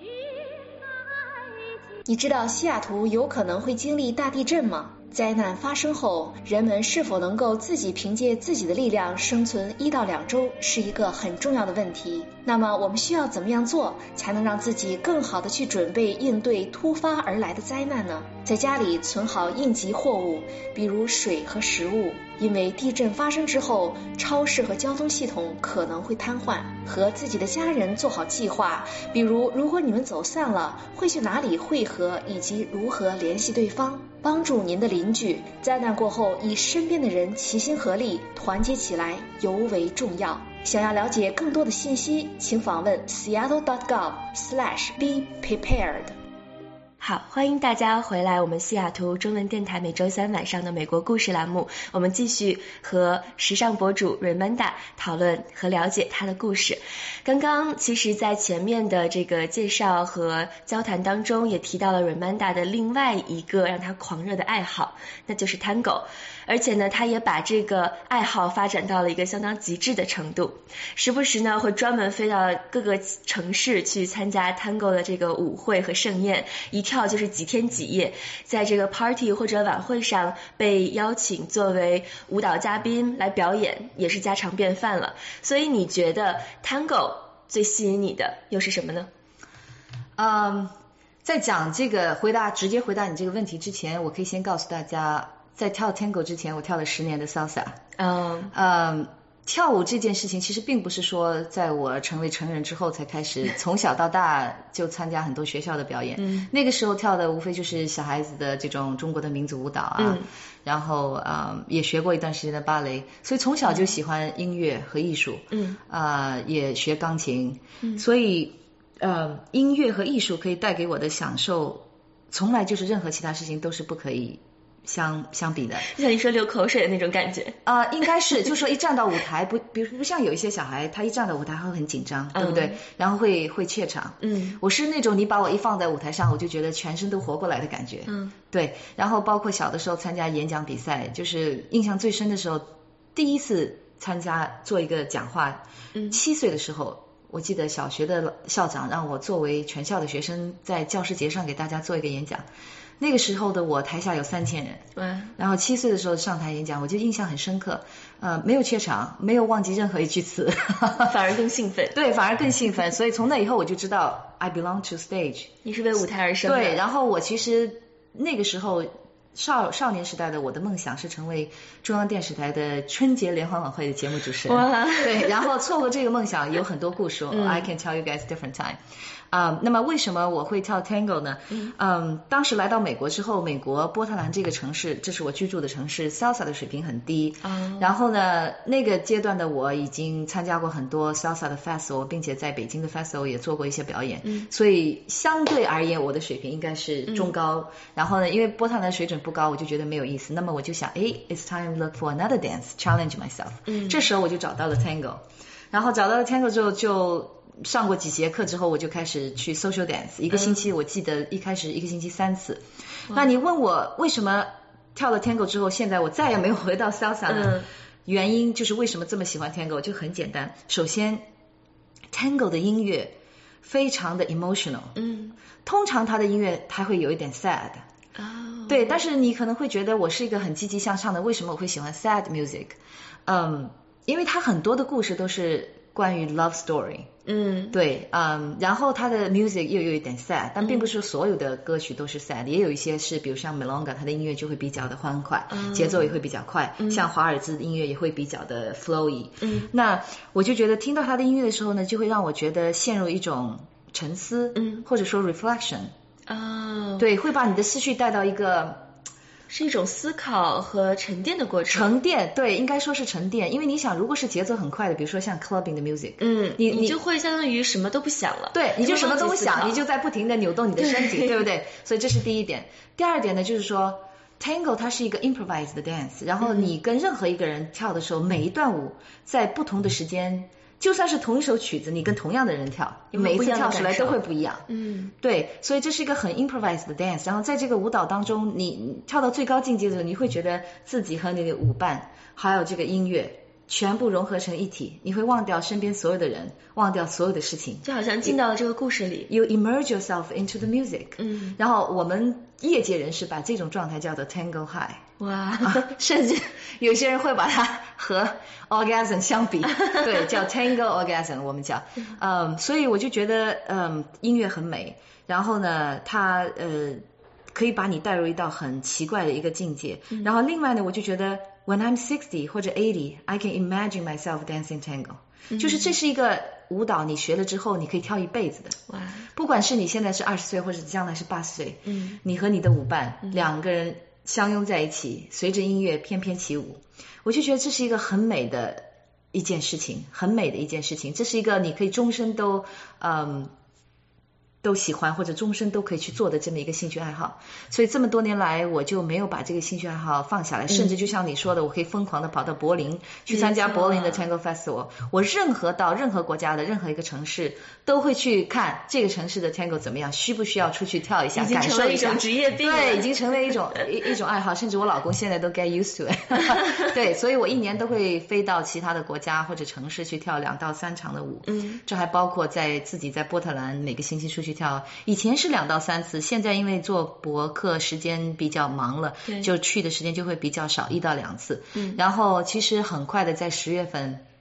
你知道西雅图有可能会经历大地震吗？灾难发生后，人们是否能够自己凭借自己的力量生存一到两周，是一个很重要的问题。那么我们需要怎么样做，才能让自己更好的去准备应对突发而来的灾难呢？在家里存好应急货物，比如水和食物，因为地震发生之后，超市和交通系统可能会瘫痪。和自己的家人做好计划，比如如果你们走散了，会去哪里汇合，以及如何联系对方。帮助您的邻居，灾难过后与身边的人齐心合力，团结起来尤为重要。想要了解更多的信息，请访问 seattle dot gov slash be prepared。 好，欢迎大家回来我们西雅图中文电台每周三晚上的美国故事栏目，我们继续和时尚博主 Raymanda 讨论和了解她的故事。刚刚其实在前面的这个介绍和交谈当中也提到了 Raymanda 的另外一个让她狂热的爱好，那就是 Tango， 而且呢她也把这个爱好发展到了一个相当极致的程度，时不时呢会专门飞到各个城市去参加 Tango 的这个舞会和盛宴，一跳就是几天几夜，在这个 party 或者晚会上被邀请作为舞蹈嘉宾来表演，也是家常便饭了。所以你觉得 Tango 最吸引你的又是什么呢？ 嗯， 在讲这个回答直接回答你这个问题之前，我可以先告诉大家，在跳 Tango 之前，我跳了十年的 Salsa。 嗯嗯，跳舞这件事情其实并不是说在我成为成人之后才开始，从小到大就参加很多学校的表演。 嗯， 那个时候跳的无非就是小孩子的这种中国的民族舞蹈啊， 嗯、 然后啊、呃、也学过一段时间的芭蕾，所以从小就喜欢音乐和艺术。 嗯啊、呃，也学钢琴。 嗯， 所以呃，音乐和艺术可以带给我的享受，从来就是任何其他事情都是不可以相相比的。 就像你说流口水的那种感觉啊、呃，应该是就说一站到舞台，不，比如不像有一些小孩，他一站到舞台他会很紧张，对不对？ 嗯、 然后会会怯场。 嗯， 我是那种你把我一放在舞台上，我就觉得全身都活过来的感觉。 嗯， 对。然后包括小的时候参加演讲比赛，就是印象最深的时候，第一次参加做一个讲话， 嗯， 七岁的时候。我记得小学的校长让我作为全校的学生在教师节上给大家做一个演讲，那个时候的我台下有三千人， 嗯， 然后七岁的时候上台演讲，我就印象很深刻，呃，没有怯场，没有忘记任何一句词， 反而更兴奋， 对，反而更兴奋，所以从那以后我就知道 I belong to stage， 你是为舞台而生的， 对，然后我其实那个时候。少少年时代的我的梦想是成为中央电视台的春节联欢晚会的节目主持人。 哇， 对，然后错过这个梦想有很多故事、嗯、I can tell you guys different time。啊、uh, ，那么为什么我会跳 Tango 呢？嗯， um, 当时来到美国之后，美国波特兰这个城市，这是我居住的城市 ，Salsa 的水平很低。 嗯， 然后呢，那个阶段的我已经参加过很多 Salsa 的 festival， 并且在北京的 festival 也做过一些表演。 嗯， 所以相对而言，我的水平应该是中高。嗯、然后呢，因为波特兰水准不高，我就觉得没有意思。那么我就想，哎 ，It's time to look for another dance, challenge myself。 嗯， 这时候我就找到了 Tango， 然后找到了 Tango 之后就。上过几节课之后，我就开始去 social dance， 一个星期我记得一开始一个星期三次。嗯、那你问我为什么跳了 Tango 之后，现在我再也没有回到 Salsa 呢？ 嗯、 原因就是为什么这么喜欢 Tango， 就很简单。首先 ，Tango 的音乐非常的 emotional， 嗯， 通常它的音乐它会有一点 sad。 哦， 对，但是你可能会觉得我是一个很积极向上的，为什么我会喜欢 sad music？ 嗯，因为它很多的故事都是关于 love story。 嗯， 对，嗯，然后他的 music 又有一点 sad， 但并不是说所有的歌曲都是 sad，、嗯、也有一些是，比如像 Milonga， 他的音乐就会比较的欢快，嗯、节奏也会比较快，嗯、像华尔兹的音乐也会比较的 flowy。 嗯， 那我就觉得听到他的音乐的时候呢，就会让我觉得陷入一种沉思， 嗯， 或者说 reflection。 哦， 对，会把你的思绪带到一个。 是一种思考和沉淀的过程。 沉淀，对，应该说是沉淀，因为你想，如果是节奏很快的，比如说像 clubbing 的 music， 嗯， 你你就会相当于什么都不想了， 对，你就什么都不想，你就在不停的扭动你的身体， 对, 对不对？所以这是第一点。第二点呢，就是说 Tango 它是一个 improvised 的 dance， 然后你跟任何一个人跳的时候，嗯、每一段舞在不同的时间。就算是同一首曲子，你跟同样的人跳，每一次跳出来都会不一样。 嗯， 对，所以这是一个很 improvised 的 dance。然后在这个舞蹈当中，你, 你跳到最高境界的时候，你会觉得自己和你的舞伴还有这个音乐全部融合成一体，你会忘掉身边所有的人，忘掉所有的事情， 就好像进到了这个故事里。 You immerse yourself into the music。 嗯， 然后我们业界人士把这种状态叫做 Tango High。 哇、 啊，甚至有些人会把它和 orgasm 相比，对，叫 Tango orgasm， 我们叫，嗯，所以我就觉得，嗯，音乐很美，然后呢，它呃可以把你带入一道很奇怪的一个境界， 嗯、 然后另外呢，我就觉得 when I'm sixty 或者 eighty I can imagine myself dancing tango，、嗯、就是这是一个舞蹈，你学了之后你可以跳一辈子的， 哇， 不管是你现在是二十岁或者将来是八十岁， 嗯， 你和你的舞伴、 嗯、 两个人相拥在一起，随着音乐翩翩起舞，我就觉得这是一个很美的一件事情，很美的一件事情，这是一个你可以终身都嗯都喜欢或者终身都可以去做的这么一个兴趣爱好，所以这么多年来我就没有把这个兴趣爱好放下来、嗯、甚至就像你说的，我可以疯狂的跑到柏林去参加柏林的 Tango Festival， 我任何到任何国家的任何一个城市都会去看这个城市的 Tango 怎么样，需不需要出去跳一下，感受一下， 已经成为一种职业病了， 对，已经成为一种一, 一种爱好，甚至我老公现在都 get used to it 对，所以我一年都会飞到其他的国家或者城市去跳两到三场的舞， 嗯， 这还包括在自己在波特兰每个星期出去跳，以前是两到三次，现在因为做博客时间比较忙了，就去的时间就会比较少，一到两次。 嗯， 然后其实很快的在十月份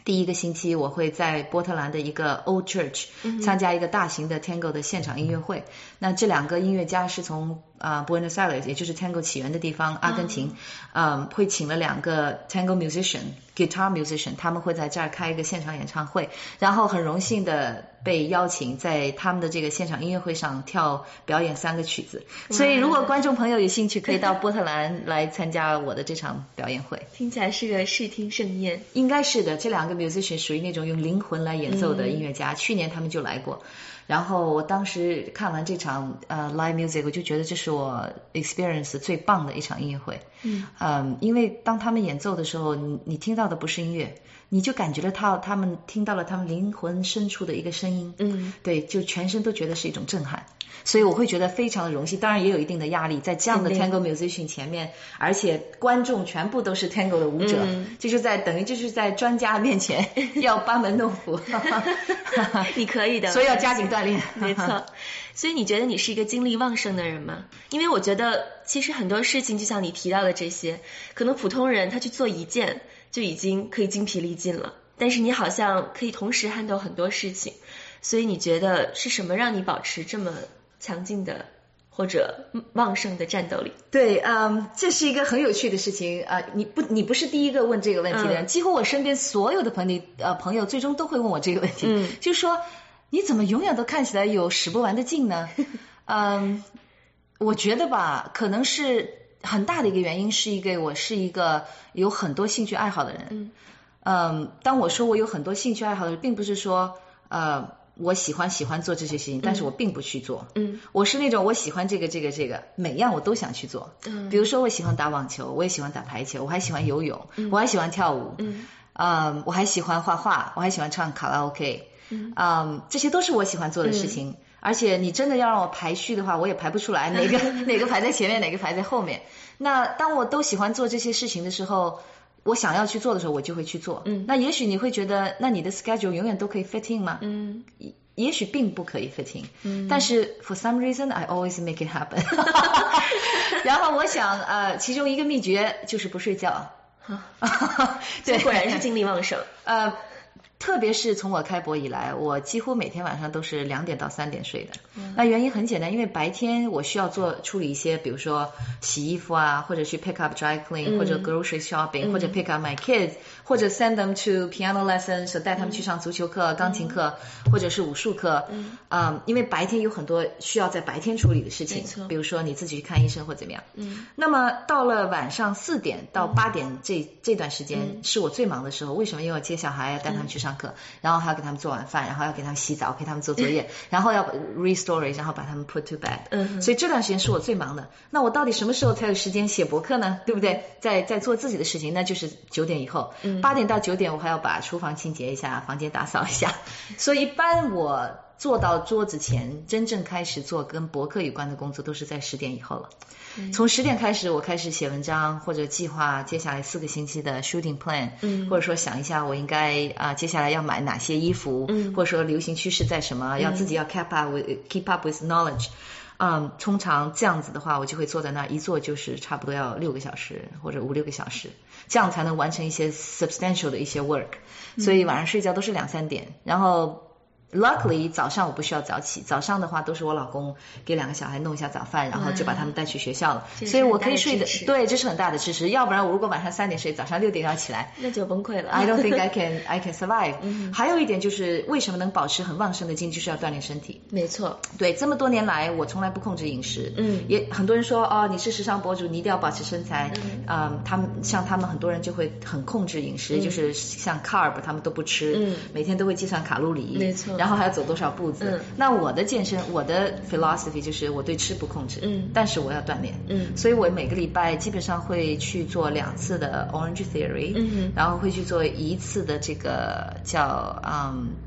第一个星期我会在波特兰的一个 Old Church 参加一个大型的 Tango 的现场音乐会。那这两个音乐家是从啊、呃、Buenos Aires， 也就是 Tango 起源的地方，阿根廷，嗯、呃，会请了两个 Tango musician、guitar musician， 他们会在这儿开一个现场演唱会，然后很荣幸的被邀请在他们的这个现场音乐会上跳表演三个曲子。所以如果观众朋友有兴趣，可以到波特兰来参加我的这场表演会。 听起来是个视听盛宴。 应该是的，这两个 musician 属于那种用灵魂来演奏的音乐家，嗯、去年他们就来过。然后我当时看完这场呃 live music， 我就觉得这是我 experience 最棒的一场音乐会。嗯，嗯，因为当他们演奏的时候，你你听到的不是音乐，你就感觉了他他们听到了他们灵魂深处的一个声音。嗯，对，就全身都觉得是一种震撼。所以我会觉得非常的荣幸，当然也有一定的压力，在这样的 Tango musician 前面，而且观众全部都是 Tango 的舞者，嗯、就是在等于就是在专家面前要班门弄斧。 你可以的， 所以要加紧锻炼。 没错。所以你觉得你是一个精力旺盛的人吗？因为我觉得其实很多事情就像你提到的这些，可能普通人他去做一件就已经可以精疲力尽了，但是你好像可以同时handle很多事情。所以你觉得是什么让你保持这么强劲的或者旺盛的战斗力？ 对，嗯，这是一个很有趣的事情啊、呃！你不，你不是第一个问这个问题的人，嗯、几乎我身边所有的朋友呃朋友最终都会问我这个问题，嗯，就是说你怎么永远都看起来有使不完的劲呢？嗯，我觉得吧，可能是很大的一个原因是一个我是一个有很多兴趣爱好的人，嗯，嗯，当我说我有很多兴趣爱好的人，并不是说呃。我喜欢喜欢做这些事情，但是我并不去做。嗯，我是那种我喜欢这个这个这个，每样我都想去做。嗯，比如说我喜欢打网球，我也喜欢打排球，我还喜欢游泳，嗯、我还喜欢跳舞。嗯，呃，我还喜欢画画，我还喜欢唱卡拉 OK。嗯，呃，这些都是我喜欢做的事情。嗯、而且你真的要让我排序的话，我也排不出来哪个哪个排在前面，哪个排在后面。那当我都喜欢做这些事情的时候，我想要去做的时候，我就会去做。嗯，那也许你会觉得，那你的 schedule 永远都可以 fit in 吗？嗯，也许并不可以 fit in。嗯，但是 for some reason I always make it happen。然后我想，呃，其中一个秘诀就是不睡觉。 对，果然是精力旺盛。 呃。特别是从我开播以来，我几乎每天晚上都是两点到三点睡的。嗯、那原因很简单，因为白天我需要做处理一些，比如说洗衣服啊，或者去 pick up dry clean，、嗯、或者 grocery shopping，、嗯、或者 pick up my kids， 或者 send them to piano lessons， 带他们去上足球课、嗯、钢琴课，或者是武术课。嗯，嗯，因为白天有很多需要在白天处理的事情，比如说你自己去看医生或怎么样。嗯，那么到了晚上四点到八点这、嗯、这段时间是我最忙的时候。为什么？因为我接小孩，带他们去上课。然后还要给他们做晚饭，然后要给他们洗澡，陪他们做作业，然后要 restore， 然后把他们 put to bed。嗯，所以这段时间是我最忙的。那我到底什么时候才有时间写博客呢？对不对？在在做自己的事情，那就是九点以后。嗯，八点到九点我还要把厨房清洁一下，房间打扫一下。所以一般我坐到桌子前，真正开始做跟博客有关的工作，都是在十点以后了。从十点开始，我开始写文章或者计划接下来四个星期的 shooting plan，嗯，或者说想一下我应该啊、呃、接下来要买哪些衣服，嗯，或者说流行趋势在什么，嗯、要自己要 keep up with keep up with knowledge， 嗯，通常这样子的话，我就会坐在那儿一坐就是差不多要六个小时或者五六个小时，这样才能完成一些 substantial 的一些 work，嗯、所以晚上睡觉都是两三点，然后。Luckily 早上我不需要早起，早上的话都是我老公给两个小孩弄一下早饭，然后就把他们带去学校了，所以我可以睡的，对，这是很大的支持。要不然我如果晚上三点睡，早上六点要起来， 那就崩溃了。 I don't think I can I can survive、嗯。还有一点就是为什么能保持很旺盛的精力，就是要锻炼身体。 没错， 对，这么多年来我从来不控制饮食，嗯，也很多人说哦你是时尚博主，你一定要保持身材，嗯，嗯他们像他们很多人就会很控制饮食，嗯、就是像 carb 他们都不吃，嗯，每天都会计算卡路里， 没错， 然后还要走多少步。嗯，那我的健身，我的 philosophy 就是我对吃不控制，嗯，但是我要锻炼，嗯，所以我每个礼拜基本上会去做两次的 Orange Theory，嗯，然后会去做一次的这个叫嗯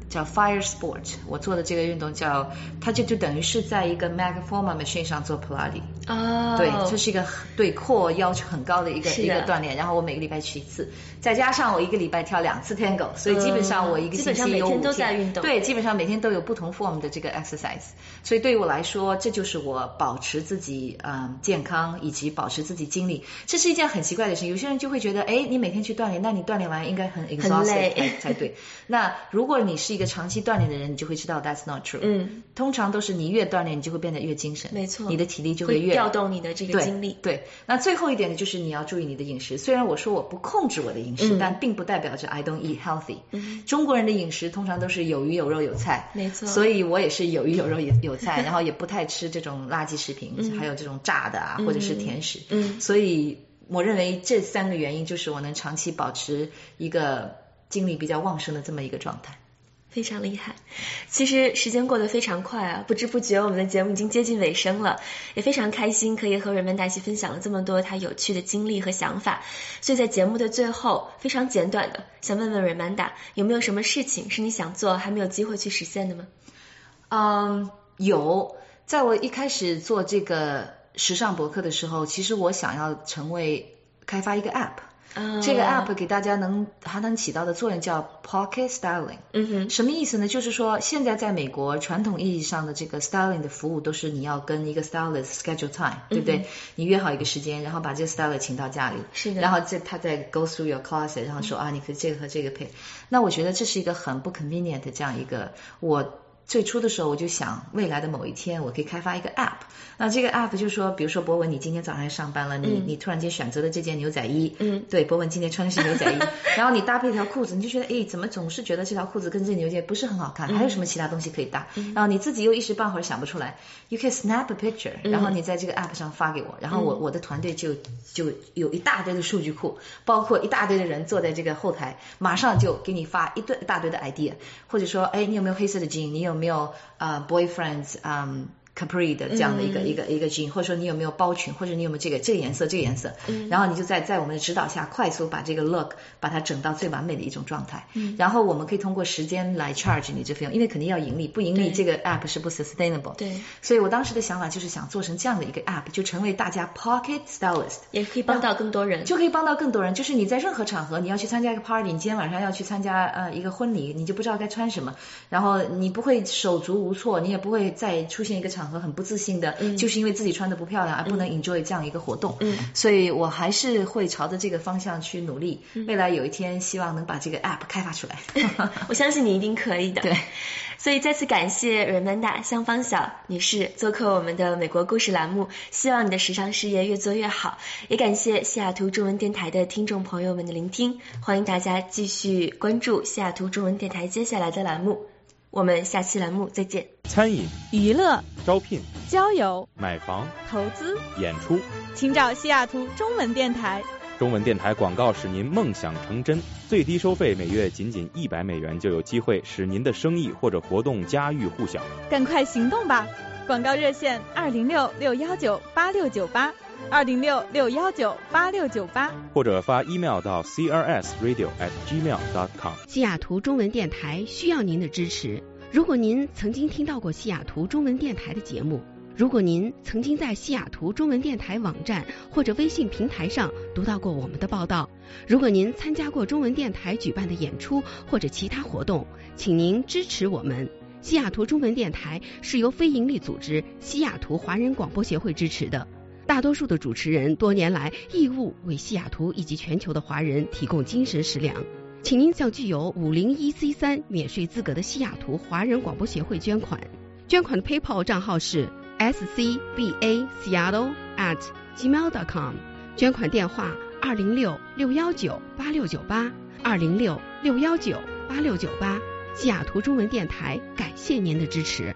叫 Fire Sport， 我做的这个运动叫，它就就等于是在一个 Megaformer machine 上做普拉提。 哦， 对，这是一个对 core 要求很高的一个一个锻炼，然后我每个礼拜去一次，再加上我一个礼拜跳两次 Tango， 所以基本上我一个星期有五天， 基本上每天都在运动。 对，基本上每天都有不同 form 的这个 exercise， 所以对于我来说，这就是我保持自己嗯健康以及保持自己精力，这是一件很奇怪的事。有些人就会觉得，哎，你每天去锻炼，那你锻炼完应该很 exhausted 才才对。那如果你是一个长期锻炼的人，你就会知道 that's not true。嗯，通常都是你越锻炼，你就会变得越精神， 没错， 你的体力就会越会调动你的这个精力。 对，对，那最后一点呢，就是你要注意你的饮食。虽然我说我不控制我的饮食，嗯、但并不代表着 I don't eat healthy。嗯，中国人的饮食通常都是有鱼有肉有菜， 没错， 所以我也是有鱼有肉有有菜，然后也不太吃这种垃圾食品，嗯、还有这种炸的啊，或者是甜食。嗯，所以我认为这三个原因就是我能长期保持一个精力比较旺盛的这么一个状态。 非常厉害。其实时间过得非常快啊，不知不觉我们的节目已经接近尾声了，也非常开心可以和瑞曼达一起分享了这么多他有趣的经历和想法。所以在节目的最后，非常简短的想问问瑞曼达，有没有什么事情是你想做还没有机会去实现的吗？ 嗯，有。在我一开始做这个时尚博客的时候，其实我想要成为开发一个 app。Uh, 这个 app 给大家能它能起到的作用叫 pocket styling。嗯哼，什么意思呢？就是说现在在美国传统意义上的这个 styling 的服务都是你要跟一个 stylist schedule time， 对不对？嗯、你约好一个时间，然后把这个 stylist 请到家里， 是的， 然后这他再 go through your closet， 然后说、嗯、啊，你可以这个和这个配。那我觉得这是一个很不 convenient 的这样一个我。最初的时候我就想未来的某一天我可以开发一个 app， 那这个 app 就是说比如说博文你今天早上上班了，你、嗯、你突然间选择了这件牛仔衣，嗯，对，博文今天穿的是牛仔衣然后你搭配一条裤子，你就觉得诶怎么总是觉得这条裤子跟这牛仔不是很好看、嗯、还有什么其他东西可以搭、嗯、然后你自己又一时半会儿想不出来， you can snap a picture、嗯、然后你在这个 app 上发给我，然后我、嗯、我的团队就就有一大堆的数据库，包括一大堆的人坐在这个后台，马上就给你发一堆一大堆的 idea， 或者说诶你有没有黑色的 jean， 你有没有呃、uh, boyfriends um Capri 的这样的一个、嗯、一个一个 jean， 或者说你有没有包裙，或者你有没有这个这个颜色这个颜色、嗯、然后你就在在我们的指导下快速把这个 look 把它整到最完美的一种状态、嗯、然后我们可以通过时间来 charge 你这费用，因为肯定要盈利，不盈利这个 app 是不 sustainable。 对，所以我当时的想法就是想做成这样的一个 app， 就成为大家 pocket stylist， 也可以帮到更多人， 就可以帮到更多人，就是你在任何场合你要去参加一个 party， 你今天晚上要去参加呃一个婚礼，你就不知道该穿什么，然后你不会手足无措，你也不会再出现一个场合很不自信的、嗯、就是因为自己穿的不漂亮而不能 enjoy 这样一个活动、嗯、所以我还是会朝着这个方向去努力、嗯、未来有一天希望能把这个 app 开发出来我相信你一定可以的。 对， 所以再次感谢 Raymanda 香芳晓女士做客我们的美国故事栏目，希望你的时尚事业越做越好，也感谢西雅图中文电台的听众朋友们的聆听，欢迎大家继续关注西雅图中文电台接下来的栏目，我们下期栏目再见。 餐饮、 娱乐、 招聘、 交友、 买房、 投资、 演出， 请找西雅图中文电台。 中文电台广告使您梦想成真，最低收费每月仅仅一百美元就有机会使您的生意或者活动家喻户晓。 赶快行动吧！广告热线二零六六幺九八六九八，二零六六幺九八六九八， 或者发 email 到 c r s radio at gmail dot com。 西雅图中文电台需要您的支持。如果您曾经听到过西雅图中文电台的节目，如果您曾经在西雅图中文电台网站或者微信平台上读到过我们的报道，如果您参加过中文电台举办的演出或者其他活动，请您支持我们。西雅图中文电台是由非营利组织西雅图华人广播协会支持的，大多数的主持人多年来义务为西雅图以及全球的华人提供精神食粮，请您向具有五零一 C 三 免税资格的西雅图华人广播协会捐款，捐款的 PayPal 账号是 s c b a seattle at gmail dot com， 捐款电话二零六六幺九八六九八，二零六六幺九八六九八。西雅图中文电台感谢您的支持。